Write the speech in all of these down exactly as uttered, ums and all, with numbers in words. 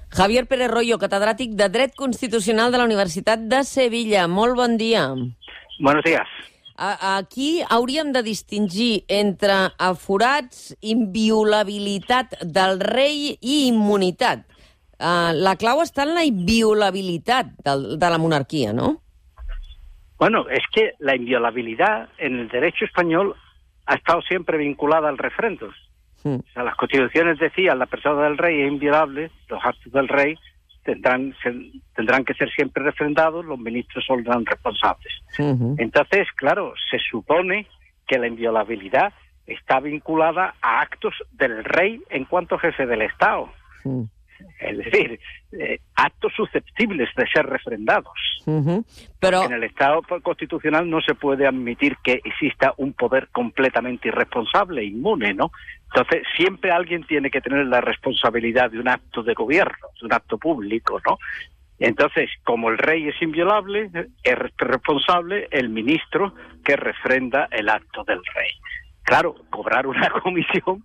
Javier Pérez Royo, catedràtic de Dret Constitucional de la Universitat de Sevilla. Molt bon dia. Buenos días. Aquí hauríem de distingir entre aforats, inviolabilitat del rei i immunitat. La clau està en la inviolabilitat de la monarquia, ¿no? Bueno, es que la inviolabilidad en el derecho español ha estado siempre vinculada al referéndum. Hmm. O sea, las constituciones decían la persona del rey es inviolable, los actos del rey tendrán tendrán que ser siempre refrendados, los ministros son responsables. Uh-huh. Entonces, claro, se supone que la inviolabilidad está vinculada a actos del rey en cuanto jefe del Estado. Uh-huh. Es decir, eh, actos susceptibles de ser refrendados. Uh-huh. Pero en el Estado constitucional no se puede admitir que exista un poder completamente irresponsable, inmune, ¿no? Entonces, siempre alguien tiene que tener la responsabilidad de un acto de gobierno, de un acto público, ¿no? Entonces, como el rey es inviolable, es responsable el ministro que refrenda el acto del rey. Claro, cobrar una comisión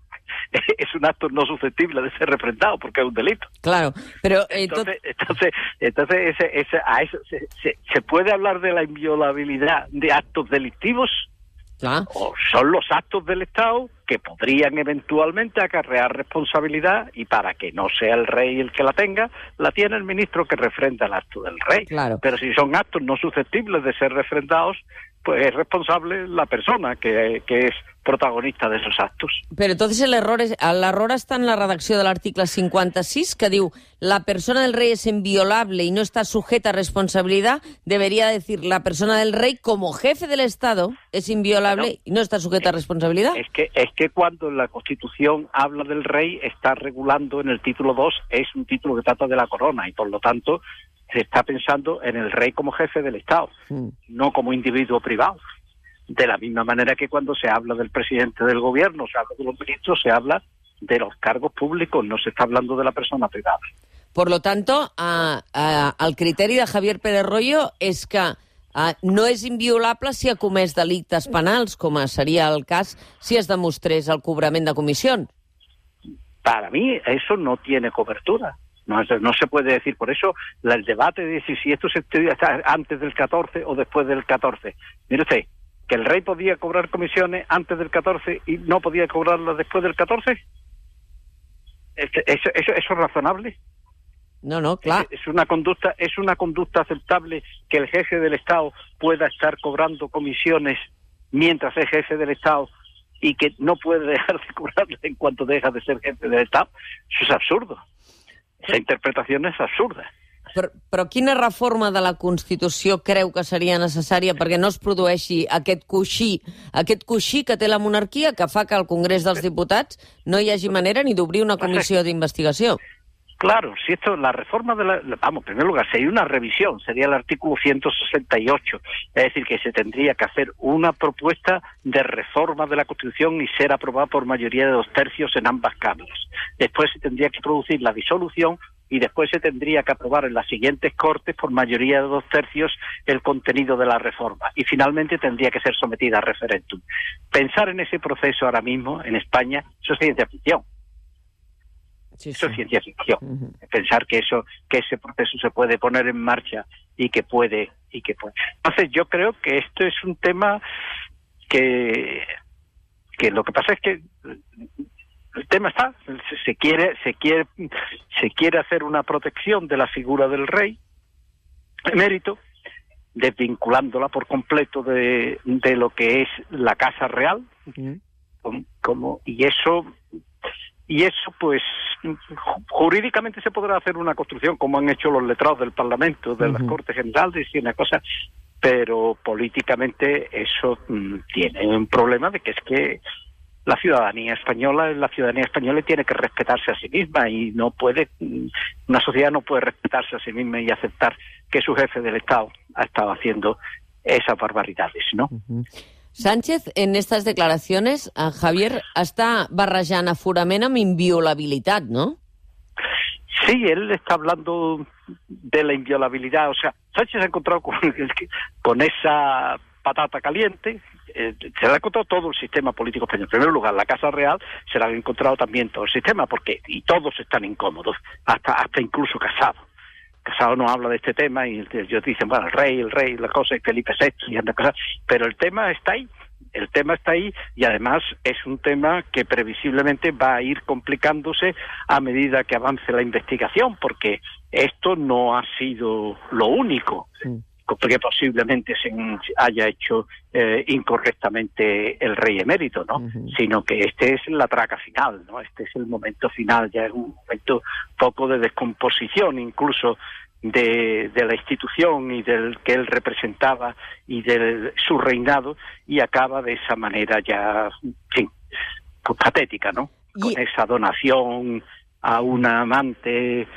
es un acto no susceptible de ser refrendado porque es un delito. Claro, pero eh, entonces, entonces, entonces ese, ese, a eso se, se, se puede hablar de la inviolabilidad de actos delictivos. ¿Ah? O son los actos del Estado que podrían eventualmente acarrear responsabilidad y para que no sea el rey el que la tenga, la tiene el ministro que refrenda el acto del rey. Claro. Pero si son actos no susceptibles de ser refrendados, pues es responsable la persona que, que es protagonista de esos actos. Pero entonces el error, es, el error está en la redacció de l'article cinquanta-sis, que diu la persona del rey es inviolable y no está sujeta a responsabilidad. Debería decir la persona del rey como jefe del Estado es inviolable bueno, y no está sujeta es, a responsabilidad. Es que, es que cuando la Constitución habla del rey, está regulando en el título dos, es un título que trata de la corona y por lo tanto se está pensando en el rey como jefe del Estado, mm. no como individuo privado. De la misma manera que cuando se habla del presidente del gobierno, se habla de los ministros, se habla de los cargos públicos, no se está hablando de la persona privada. Por lo tanto, a, a, el criteri de Javier Pérez Royo és que a, no és inviolable si ha comès delictes penals, com seria el cas si es demostrés el cobrament de comissió. Para mí eso no tiene cobertura. No, no se puede decir, por eso la, el debate de si, si esto se está antes del catorce o después del catorce. Mire usted, que el rey podía cobrar comisiones antes del catorce y no podía cobrarlas después del catorce. ¿Eso, eso, eso es razonable? No, no, claro. Es, es una conducta, es una conducta aceptable que el jefe del Estado pueda estar cobrando comisiones mientras es jefe del Estado y que no puede dejar de cobrarlas en cuanto deja de ser jefe del Estado. Eso es absurdo. Esa interpretació és absurda. Però, però quina reforma de la Constitució creu que seria necessària perquè no es produeixi aquest coixí, aquest coixí que té la monarquia que fa que al Congrés dels Diputats no hi hagi manera ni d'obrir una comissió d'investigació? Claro, si esto, la reforma de la... Vamos, en primer lugar, sería una revisión, sería el artículo ciento sesenta y ocho, es decir, que se tendría que hacer una propuesta de reforma de la Constitución y ser aprobada por mayoría de dos tercios en ambas cámaras. Después se tendría que producir la disolución y después se tendría que aprobar en las siguientes Cortes por mayoría de dos tercios el contenido de la reforma y finalmente tendría que ser sometida a referéndum. Pensar en ese proceso ahora mismo en España, eso es ciencia ficción. Sí, sí. Eso es ciencia ficción. Uh-huh. Pensar que eso, que ese proceso se puede poner en marcha y que puede, y que puede. Entonces yo creo que esto es un tema que, que lo que pasa es que el tema está, se, se quiere, se quiere, se quiere hacer una protección de la figura del rey emérito, desvinculándola por completo de, de lo que es la casa real, uh-huh. como, como, y eso Y eso, pues, jurídicamente se podrá hacer una construcción, como han hecho los letrados del Parlamento, de uh-huh. las Cortes Generales y una cosa, pero políticamente eso mmm, tiene un problema de que es que la ciudadanía española, la ciudadanía española tiene que respetarse a sí misma y no puede, una sociedad no puede respetarse a sí misma y aceptar que su jefe del Estado ha estado haciendo esas barbaridades, ¿no? Uh-huh. Sánchez, en estas declaraciones, a Javier està barrejant aforament amb inviolabilitat, ¿no? Sí, él está hablando de la inviolabilidad. O sea, Sánchez se ha encontrado con, con esa patata caliente. eh, se le ha encontrado todo el sistema político español. En primer lugar, la Casa Real se le ha encontrado también todo el sistema, porque y todos están incómodos, hasta hasta incluso Casado. Casado no habla de este tema y ellos dicen, bueno, el rey, el rey, la cosa, y Felipe sexto, y anda cosas, pero el tema está ahí. El tema está ahí y además es un tema que previsiblemente va a ir complicándose a medida que avance la investigación, porque esto no ha sido lo único sí. que posiblemente se haya hecho eh, incorrectamente el rey emérito, ¿no? Uh-huh. Sino que este es la traca final, ¿no? Este es el momento final, ya es un momento poco de descomposición incluso De, de la institución y del que él representaba y de su reinado, y acaba de esa manera ya, en fin, pues patética, ¿no? Y... con esa donación a una amante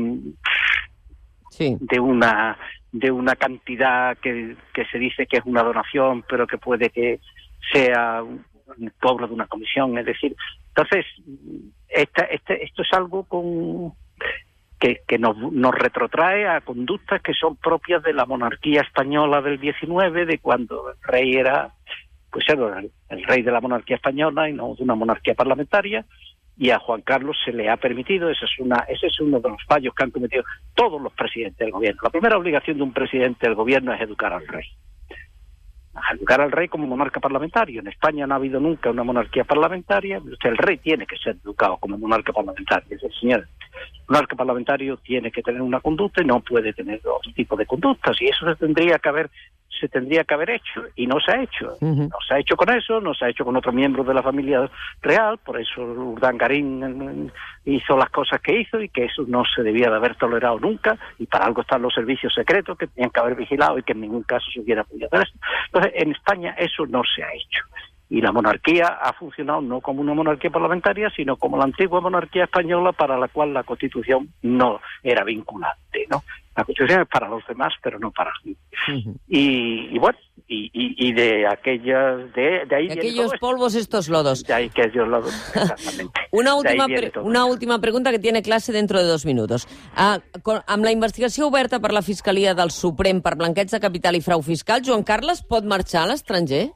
sí. de una de una cantidad que, que se dice que es una donación, pero que puede que sea un cobro de una comisión, es decir, entonces esta, este, esto es algo con que, que nos, nos retrotrae a conductas que son propias de la monarquía española del diecinueve, de cuando el rey era, pues era el, el rey de la monarquía española y no de una monarquía parlamentaria, y a Juan Carlos se le ha permitido, ese es, una, ese es uno de los fallos que han cometido todos los presidentes del gobierno. La primera obligación de un presidente del gobierno es educar al rey. A educar al rey como monarca parlamentario. En España no ha habido nunca una monarquía parlamentaria, el rey tiene que ser educado como monarca parlamentario. Es decir, señor, el monarca parlamentario tiene que tener una conducta y no puede tener otro tipo de conductas, y eso se tendría que haber se tendría que haber hecho, y no se ha hecho. Uh-huh. No se ha hecho con eso, no se ha hecho con otros miembros de la familia real, por eso Urdangarín hizo las cosas que hizo, y que eso no se debía de haber tolerado nunca, y para algo están los servicios secretos que tenían que haber vigilado y que en ningún caso se hubiera podido hacer eso. Entonces, en España eso no se ha hecho. Y la monarquía ha funcionado no como una monarquía parlamentaria, sino como la antigua monarquía española, para la cual la Constitución no era vinculante, ¿no? La Constitución es para los demás, pero no para mí. Uh-huh. Y, y bueno, y, y, y de aquellas, de, de ahí de aquellos polvos, esto. estos lodos. De ahí que aquellos lodos, exactamente. una, última pre- una última pregunta que tiene clase dentro de dos minutos. Uh, con, amb la investigació oberta per la Fiscalia del Suprem per blanqueig de capital i frau fiscal, Joan Carles pot marxar a l'estranger?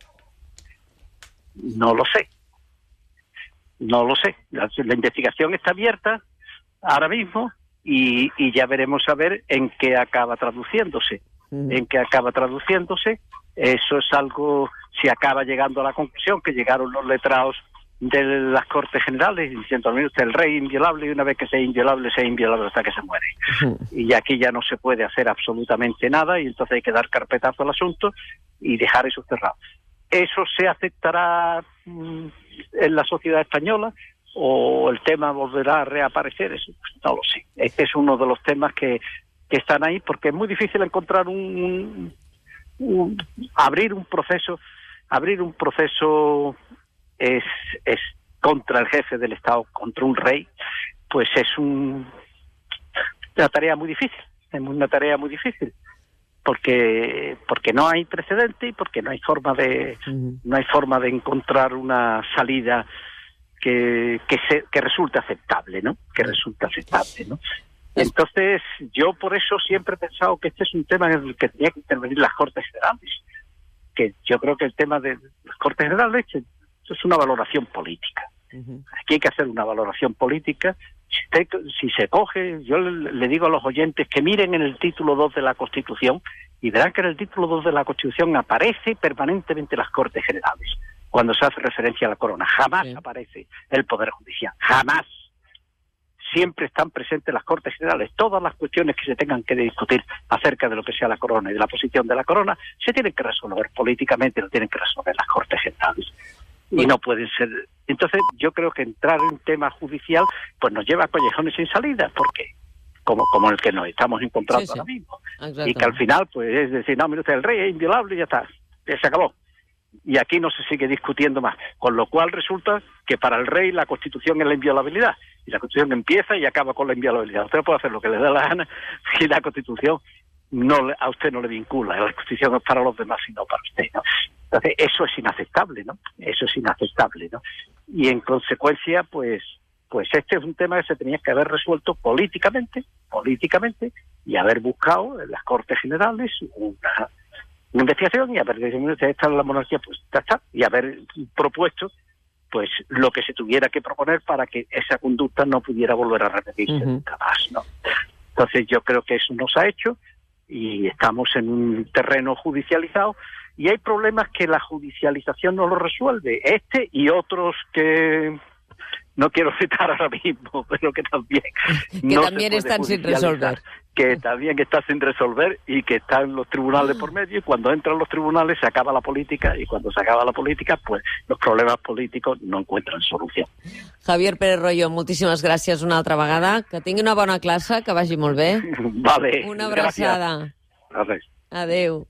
No lo sé. No lo sé. La, la investigación está abierta ahora mismo. Y, y ya veremos a ver en qué acaba traduciéndose, mm. en qué acaba traduciéndose. Eso es algo, si acaba llegando a la conclusión que llegaron los letrados de las Cortes Generales diciendo, mire usted, el rey inviolable, y una vez que sea inviolable, sea inviolable hasta que se muere. Mm. Y aquí ya no se puede hacer absolutamente nada, y entonces hay que dar carpetazo al asunto y dejar eso cerrado. ¿Eso se aceptará mm, en la sociedad española? ¿O el tema volverá a reaparecer? Eso, pues, no lo sé. Este es uno de los temas que, que están ahí, porque es muy difícil encontrar un, un, un abrir un proceso, abrir un proceso es, es contra el jefe del Estado, contra un rey, pues es un, una tarea muy difícil, es una tarea muy difícil, porque porque no hay precedente y porque no hay forma de uh-huh. no hay forma de encontrar una salida que que, se, que resulte aceptable, ¿no? Que resulte aceptable, ¿no? Entonces, yo por eso siempre he pensado que este es un tema en el que tenía que intervenir las Cortes Generales, que yo creo que el tema de las Cortes Generales es una valoración política. Uh-huh. Aquí hay que hacer una valoración política. Si, te, si se coge, yo le, le digo a los oyentes que miren en el título dos de la Constitución y verán que en el título dos de la Constitución aparece permanentemente las Cortes Generales cuando se hace referencia a la corona. Jamás sí. aparece el Poder Judicial, jamás. Siempre están presentes las Cortes Generales. Todas las cuestiones que se tengan que discutir acerca de lo que sea la corona y de la posición de la corona se tienen que resolver políticamente, lo tienen que resolver las Cortes Generales. Y no pueden ser. Entonces, yo creo que entrar en tema judicial pues nos lleva a callejones sin salida, porque como como el que nos estamos encontrando sí, sí. ahora mismo. Exacto. Y que al final, pues es decir, no, mire usted, el rey es inviolable y ya está, se acabó. Y aquí no se sigue discutiendo más. Con lo cual resulta que para el rey la Constitución es la inviolabilidad. Y la Constitución empieza y acaba con la inviolabilidad. Usted puede hacer lo que le dé la gana y la Constitución no le, a usted no le vincula. La Constitución es para los demás y no para usted, ¿no? Entonces, eso es inaceptable, ¿no? Eso es inaceptable, ¿no? Y en consecuencia, pues, pues este es un tema que se tenía que haber resuelto políticamente, políticamente, y haber buscado en las Cortes Generales una, una investigación y haber dicho, esta es la monarquía, pues ya está, y haber propuesto pues lo que se tuviera que proponer para que esa conducta no pudiera volver a repetirse uh-huh. nunca más, ¿no? Entonces yo creo que eso no se ha hecho y estamos en un terreno judicializado y hay problemas que la judicialización no lo resuelve. Este y otros que no quiero citar ahora mismo, pero que también que no también están sin resolver. Que también está sin resolver y que están los tribunales por medio, y cuando entran los tribunales se acaba la política, y cuando se acaba la política, pues los problemas políticos no encuentran solució. Javier Pérez Royo, moltíssimes gràcies una altra vegada. Que tingui una bona classe, que vagi molt bé. Vale. Una abraçada. Gràcies. Adéu.